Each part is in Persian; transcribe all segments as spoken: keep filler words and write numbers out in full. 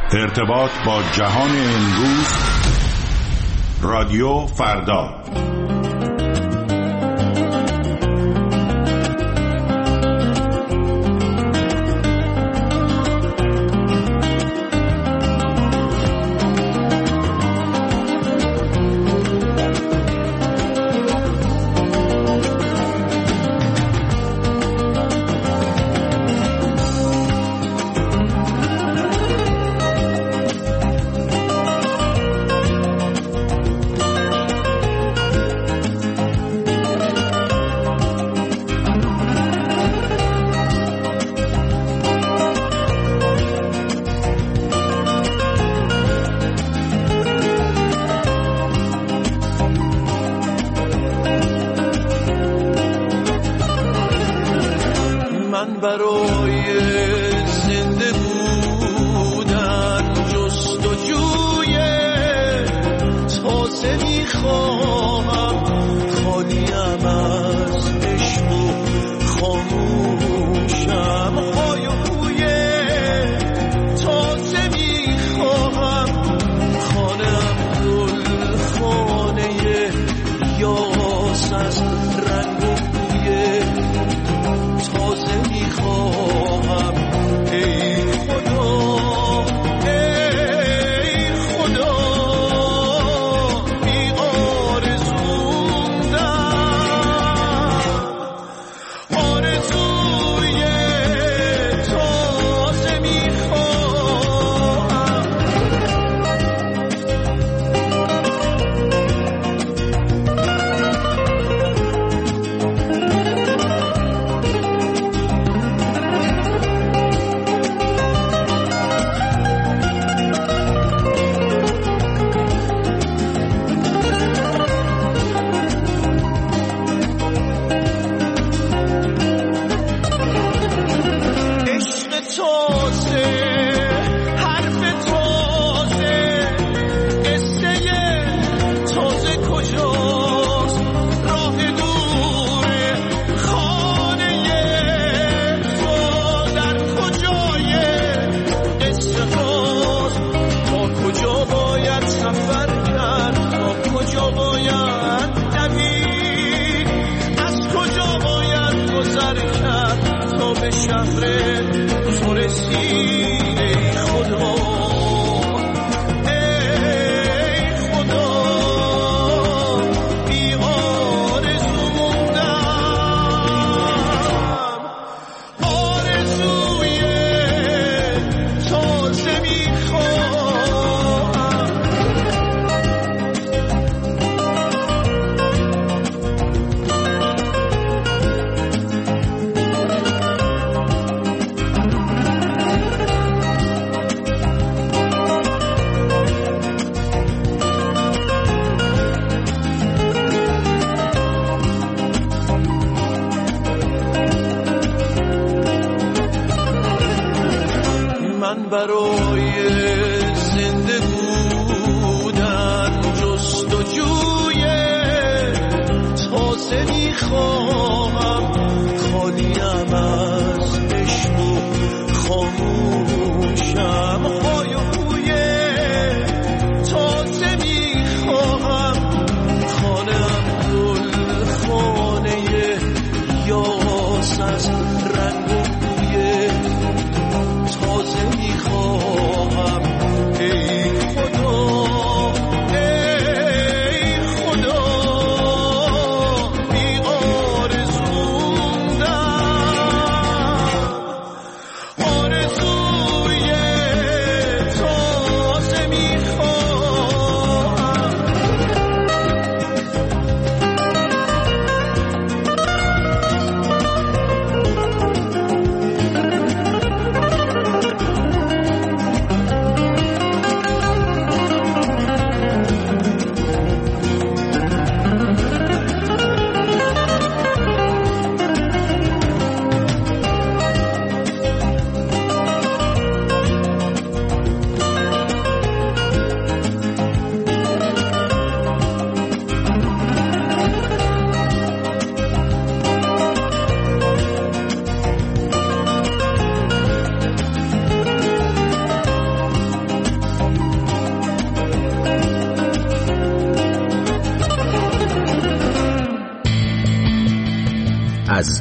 ارتباط با جهان امروز، رادیو فردا.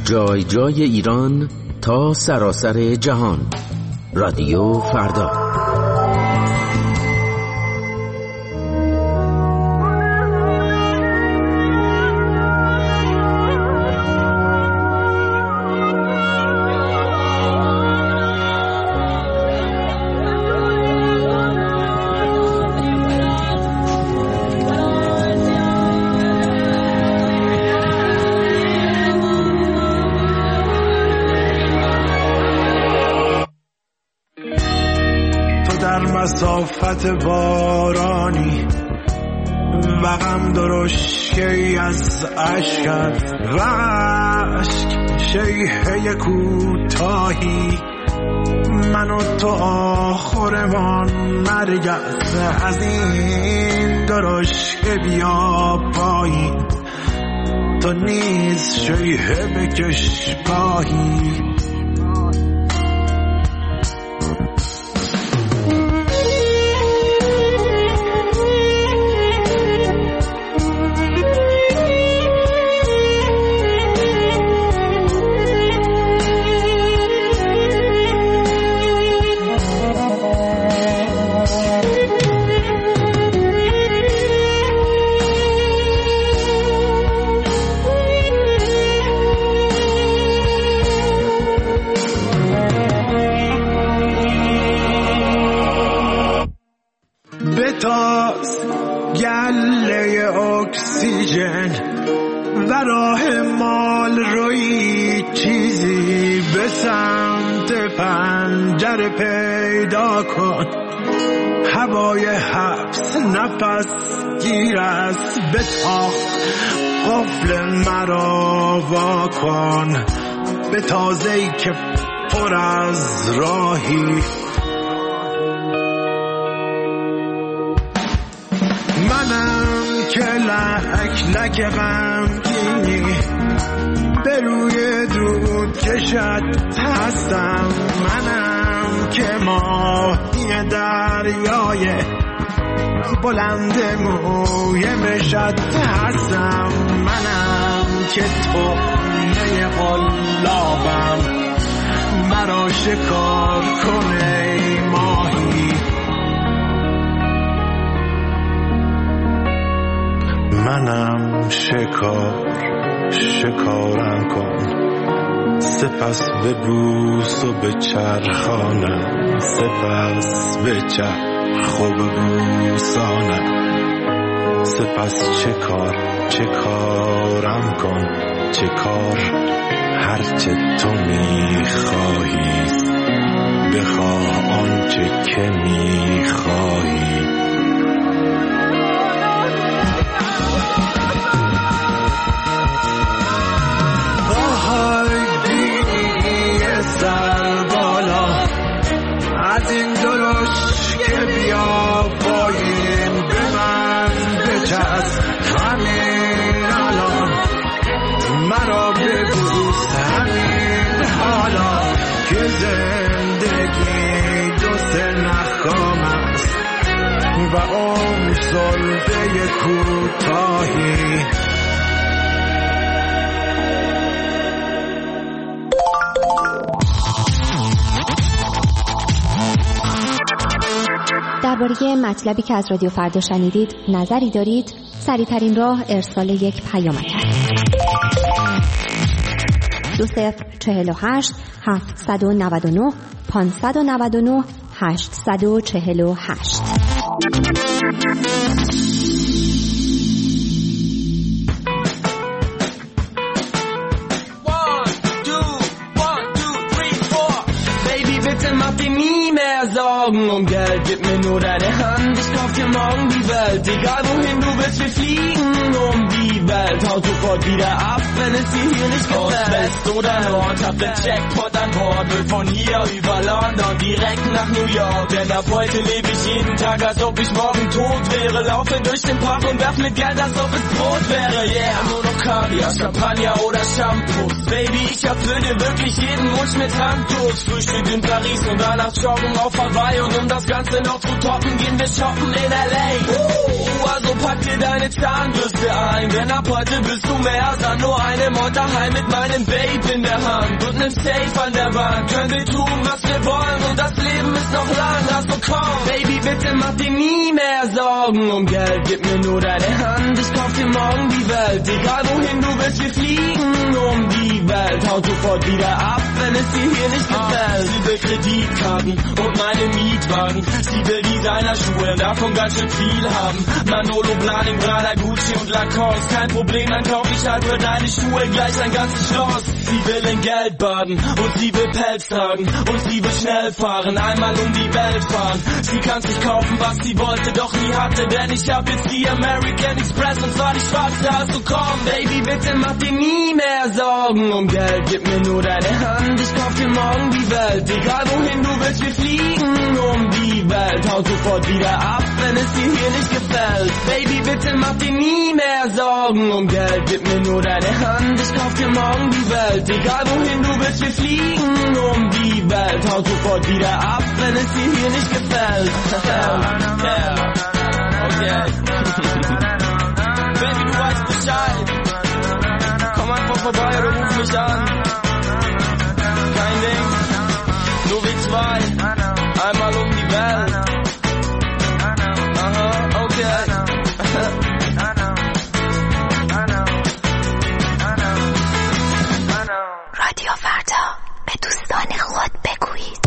جای جای ایران تا سراسر جهان. رادیو فردا. مسافت بارانی و غم درشکی از اشکت و عشق شیهه کوتاهی، من و تو آخرمان مرگ است. از این درشک بیا پایین، تو نیز شیهه بکش پاهی. بتاز گله اکسیژن و راه مال روی چیزی به سمت پنجره پیدا کن. هوای حبس نفس گیر است، بتاخ قفل مرا وا کن. به تازه‌ای که پر از راهی، منم که لک لک غمگینی به روی دود کشت هستم. منم که ماهی دریای بلند موی مشت هستم. منم که طعمه قلابم، مرا شکار کنه ماهی. منم شکار، شکارم کن، سپس ببوس و بچرخانم، سپس بچرخ و ببوسانم. سپس چه کار، چه کارم کن، چه کار هرچه تو میخواهی، بخواه آنچه که میخواهی. سر بالا از این درشک که بیا پایین، به من بچسب همین الان، مرا ببوس همین حالا که زندگی دو سه نخام است و عمر زلفه کوتاهی. درباره مطلبی که از رادیو فردا شنیدید نظری دارید؟ سریع‌ترین راه ارسال یک پیامک است. دو صفر چهل و هشت هفتصد و نود و نه پانصد و نود و نه هشتصد و چهل و هشت. Sorgen um Geld, gib mir nur deine Hand, ich kauf dir morgen die Welt. Egal wohin du willst, wir fliegen um die Welt. Haut sofort wieder ab, wenn es dir hier nicht gefällt. West oder Nord, hab den Jackpot an Bord. Will von hier über London direkt nach New York. Denn ab heute lebe ich jeden Tag, als ob ich morgen tot wäre. Laufe durch den Park und werf mit Geld, als ob es Brot wäre. Yeah, nur noch Kaviar, Champagner oder Shampoo. Baby, ich erfülle dir wirklich jeden Wunsch mit Handtuch. Frühstück in Paris und danach joggen auf Hawaii. vorbei und um das Ganze noch zu toppen, gehen wir shoppen in L A. Uh, also pack dir deine Zahnbürste ein, denn ab heute bist du mehr als nur eine Mod daheim mit meinem Babe in der Hand und nem Safe an der Wand. Können wir tun, was wir wollen und das Leben ist noch lang, also komm. Baby, bitte mach dir nie mehr Sorgen um Geld, gib mir nur deine Hand, ich kauf dir morgen die Welt. Egal wohin du willst, wir fliegen um die Welt. Haut sofort wieder ab, wenn es dir hier nicht gefällt. Sie will Kreditkarten und meine Mietwagen. Sie will Designerschuhe, davon ganz schön viel haben. Manolo, Blahnik, Prada, Gucci und Lacoste. Kein Problem, dann kauf ich halt für deine Schuhe gleich ein ganzes Schloss. Sie will in Geld baden und sie will Pelz tragen und sie will schnell fahren, einmal um die Welt fahren. Sie kann sich kaufen, was sie wollte, doch nie hatte, denn ich hab jetzt die American Express und zwar die schwarze, also komm. Baby, bitte mach dir nie mehr Sorgen um Geld, gib mir nur deine Hand, ich kauf dir morgen die Welt. Egal wohin du willst, wir fliegen um die Welt. Haut sofort wieder ab, wenn es dir hier nicht gefällt. Baby, bitte mach dir nie mehr Sorgen um Geld, gib mir nur deine Hand, ich kauf dir morgen die Welt. Egal wohin du willst, wir fliegen um die Welt. Haut sofort wieder ab, wenn es dir hier nicht gefällt. Yeah. Okay. Baby, du weißt Bescheid. Komm einfach vorbei oder ruf mich an. Kein Ding, nur wir zwei. Einmal um die Welt. Aha, okay. رادیو فردا به دوستان خود بگویید.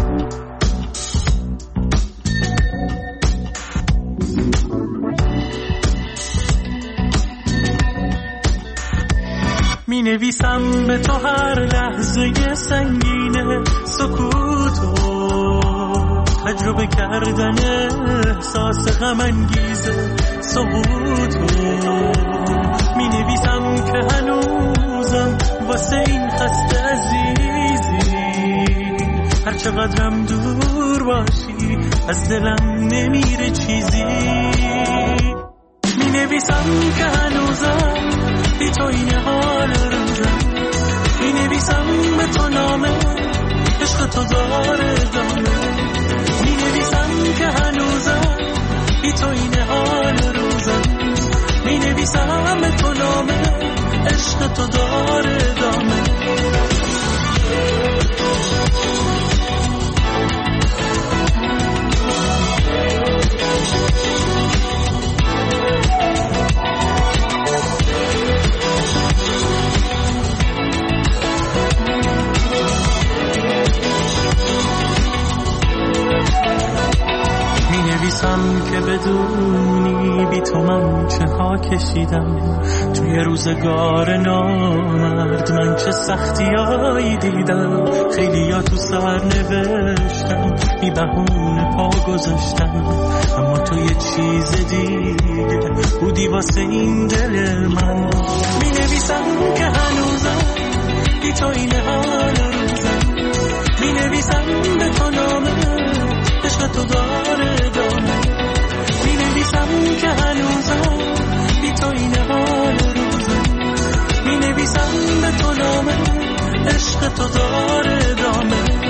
می نویسم به تو هر لحظه سنگین سکوتو، تجربه کردن احساس غم انگیز سقوطو. می نویسم که هنوزم واسه این خسته عزیزی، هر چقدرم دور باشی از دلم نمیره چیزی. می نویسم که هنوزم بی تو این حال روزم، می نویسم به تو نامه عشق تو داره دامه. می نویسم که هنوزم بی تو این حال روزم، می نویسم به تو نامه عشق تو داره دامه. که بدونی بی تو من چه ها کشیدم، توی روزگار نامرد من چه سختیایی دیدم. خیلی ها تو سر نوشتم بی بهونه پا گذاشتم، اما تو یه چیز دیگه بودی واسه این دل من. می نویسم که هنوزم بی تو این حال روزم، می نویسم به تو نامه عشق تو داره دامه. می نویسم که هنوزم بی تو این حال روزم، می نویسم به تو نامه عشق تو داره دامه.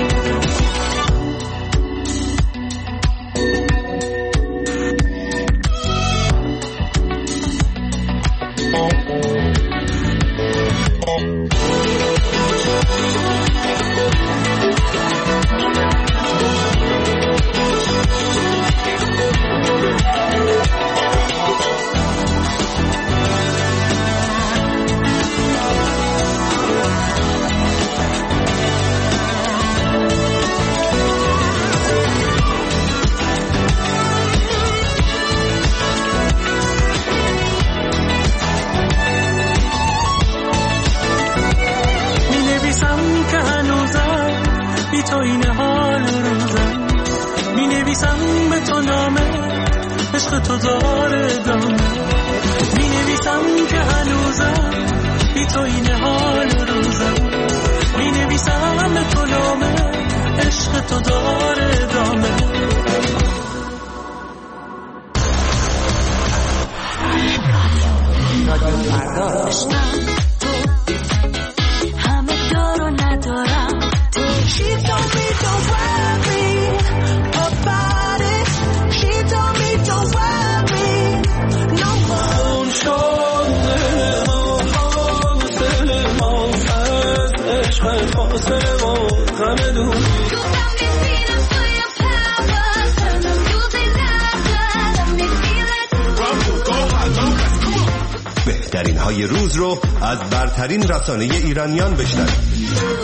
تو داره دامه. می نویسم که هنوزم بی تو این حال روزم، می نویسم به تو نامه عشق تو داره دامه. همه دارو ندارم تو. She told me don't worry about های روز رو از برترین رسانه ایرانیان بشنوید.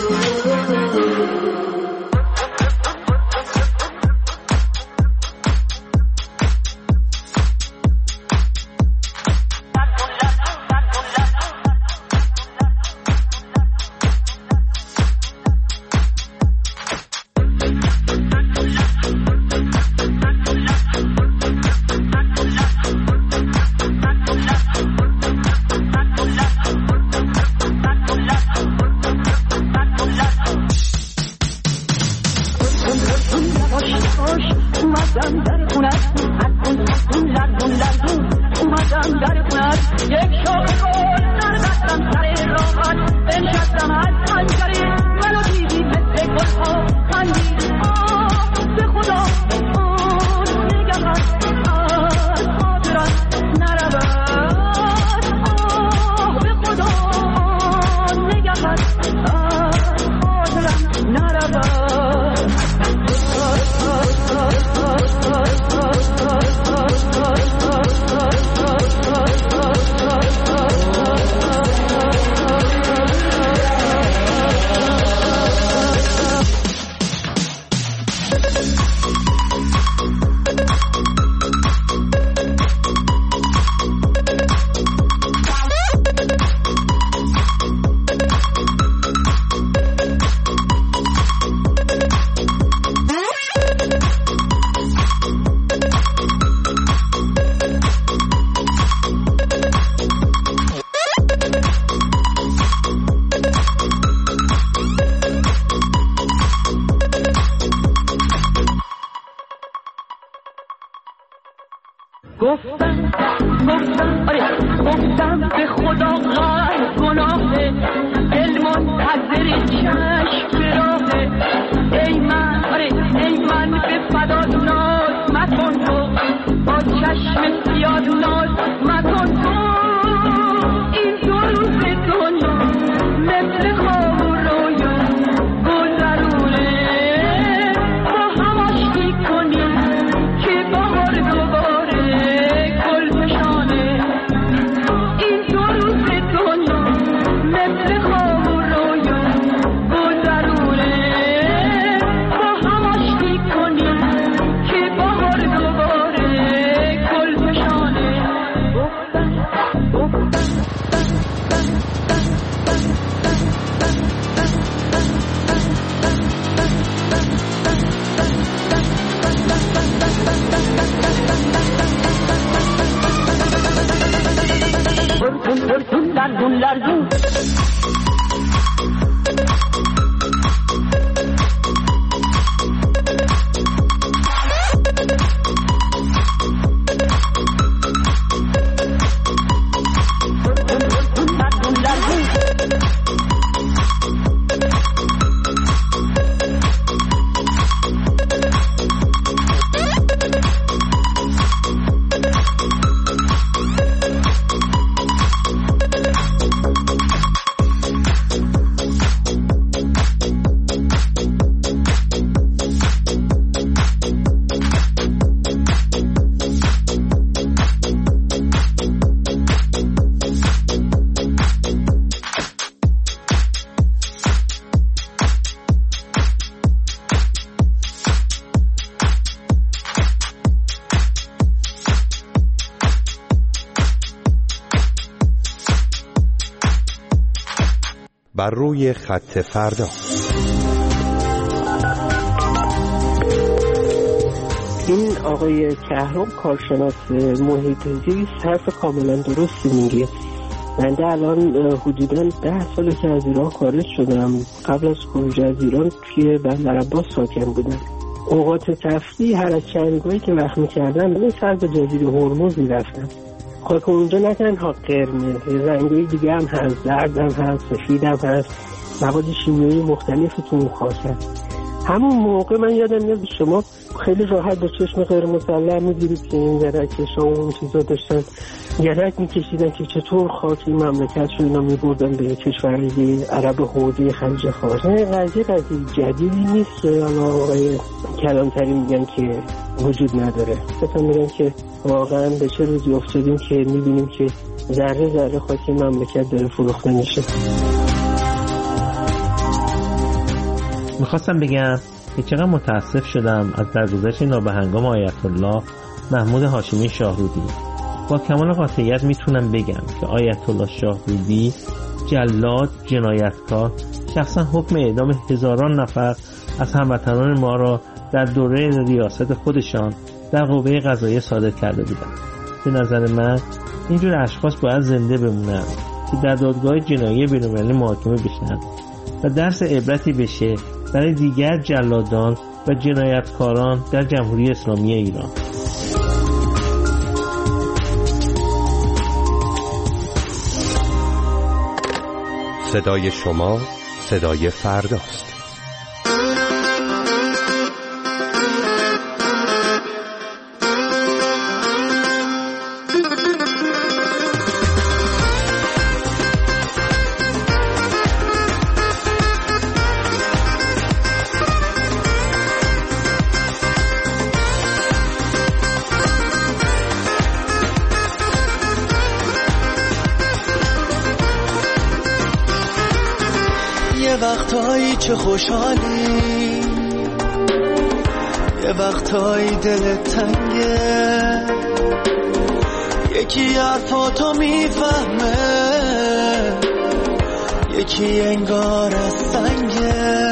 گفتم گفتم آره گفتم به خدا غر گناهه دل منتظر چشم راهه ای من آره ای من به فدا ناز مکن تو با چشم سیاد ناز مکن تو این دو روز دنیا مثل خواب و رویا گذرونه با هم آشتی کنیم که بهار دوباره گل فشانه این دو روز دنیا مثل خواب و رویا گذرونه با هم آشتی کنیم که بهار دوباره گل فشانه گفتم گفتم لرزون لرزون بر روی خط فردا. این آقای کهرام کارشناس محیط زیست حرف کاملا درستی میگه. من الان حدوداً ده ساله که از ایران خارج شدم. قبل از خروج از ایران توی بندر عباس ساکن بودم. اوقات تفریح هر از چندگاهی که وقت میکردم به سر به جزیره هرمز میرفتم. خاک اونجا نه تنها قرمز، رنگای دیگه هم هست، زرد هم هست، سفید هم هست، مواد شیمیایی مختلفی تو اون خاک هست. همون موقع من یادم میاد شما خیلی راحت با چشم غیر مسلح میگیرید که این درکشا و اون چیزا داشتن گرک میکشیدن که چطور خاک این مملکت رو اینا میبردن به کشورهای عرب حوزه خلیج فارس. این قضیه قضیه جدیدی نیست که آقای کلانتری میگن که وجود نداره. مثلا میگن که واقعا به چه روزی افتادیم که میبینیم که ذره ذره خاک مملکت داره فروخته میشه. میخواستم بگم که چقدر متاسف شدم از درگذشت نابهنگام آیت الله محمود هاشمی شاهرودی. با کمال قاطعیت میتونم بگم که آیت الله شاهرودی جلاد، جنایتکار، شخصا حکم اعدام هزاران نفر از هموطنان ما را در دوره ریاست خودشان در قوه قضاییه صادر کرده بودند. به نظر من اینجور اشخاص باید زنده بمونند که در دادگاه جنایی بین‌المللی محاکمه بشن و درس عبرتی بشه برای دیگر جلادان و جنایتکاران در جمهوری اسلامی ایران. صدای شما صدای فرداست. وقتایی چه خوشحالی، یه وقتایی دلت تنگه، یکی حرفاتو میفهمه، یکی انگار از سنگه.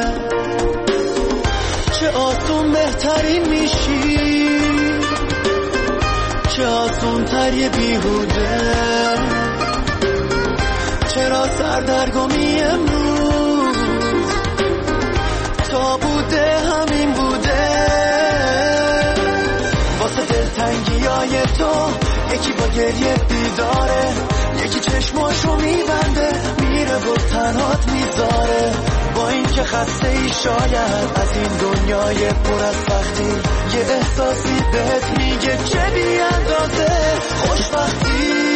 چه آسون بهترین میشی، چه آسون تر یه بیهوده، چرا سردرگمی امروز تا بوده همین بوده. واسه دلتنگی های تو یکی با گریه بیداره، یکی چشماشو میبنده میره و تنهات میذاره. با این که خسته ای شاید از این دنیای پر از سختی، یه احساسی بهت میگه چه بی اندازه خوشبختی.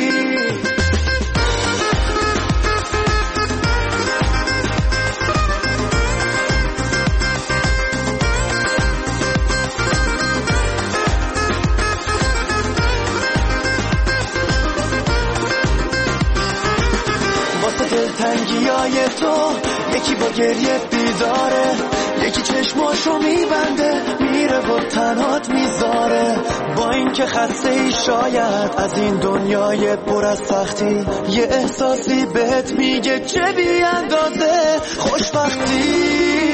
تنگیای تو یکی با گریه بیداره، یکی چشماشو میبنده میره و تنهات میذاره. با این که خسته ای شاید از این دنیای پر از سختی، یه احساسی بهت میگه چه بی اندازه خوشبختی.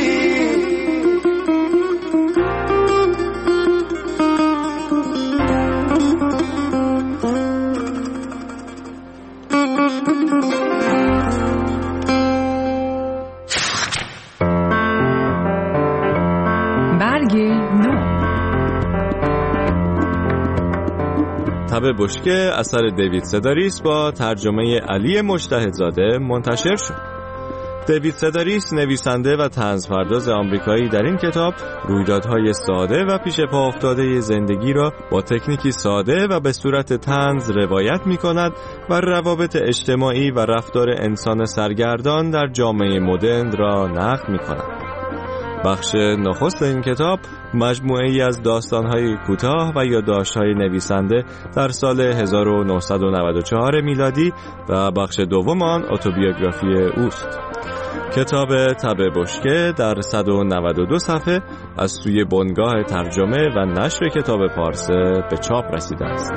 تب بشکه اثر دیوید سداریس با ترجمه علی مجتهدزاده منتشر شد. دیوید سداریس نویسنده و طنزپرداز آمریکایی در این کتاب رویدادهای ساده و پیش پا افتاده زندگی را با تکنیکی ساده و به صورت طنز روایت می کند و روابط اجتماعی و رفتار انسان سرگردان در جامعه مدرن را نقد می کند. بخش نخست این کتاب مجموعه‌ای از داستان‌های کوتاه و یادداشت‌های نویسنده در سال هزار و نهصد و نود و چهار میلادی و بخش دوم آن اتوبیوگرافی اوست. کتاب تب بشکه در صد و نود و دو صفحه از سوی بنگاه ترجمه و نشر کتاب پارسه به چاپ رسیده است.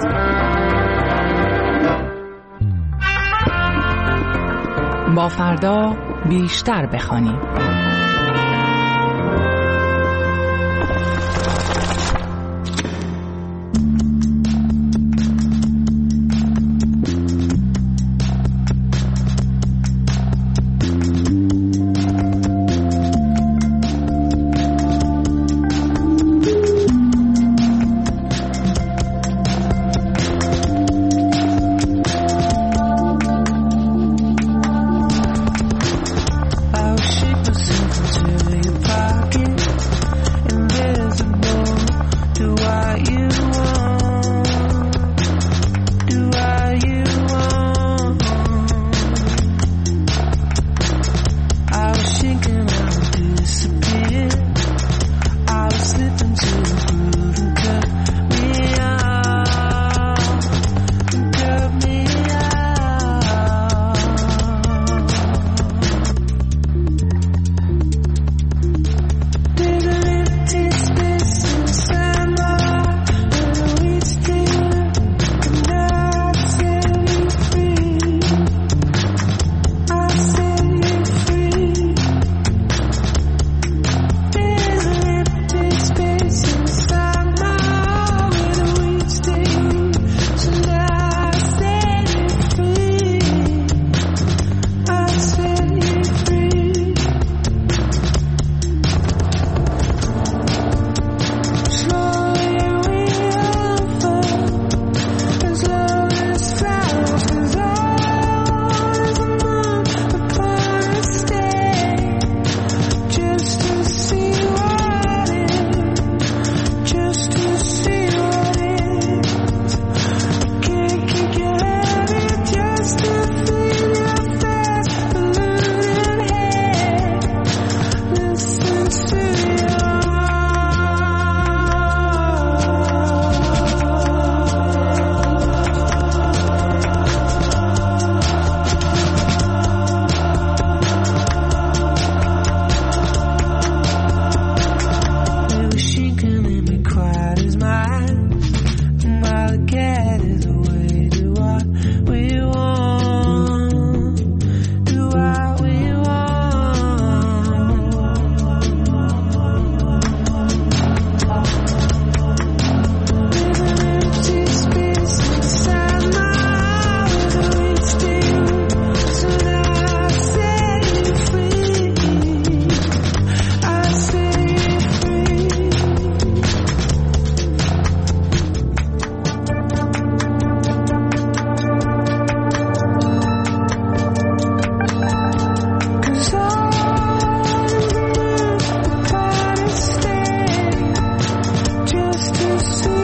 با فردا بیشتر بخوانیم. Yeah. mine. I'll get it away, do what we want, do what we want. There's an empty space inside my heart that waits for you. So now I'll set you free, I'll set you free. Just to see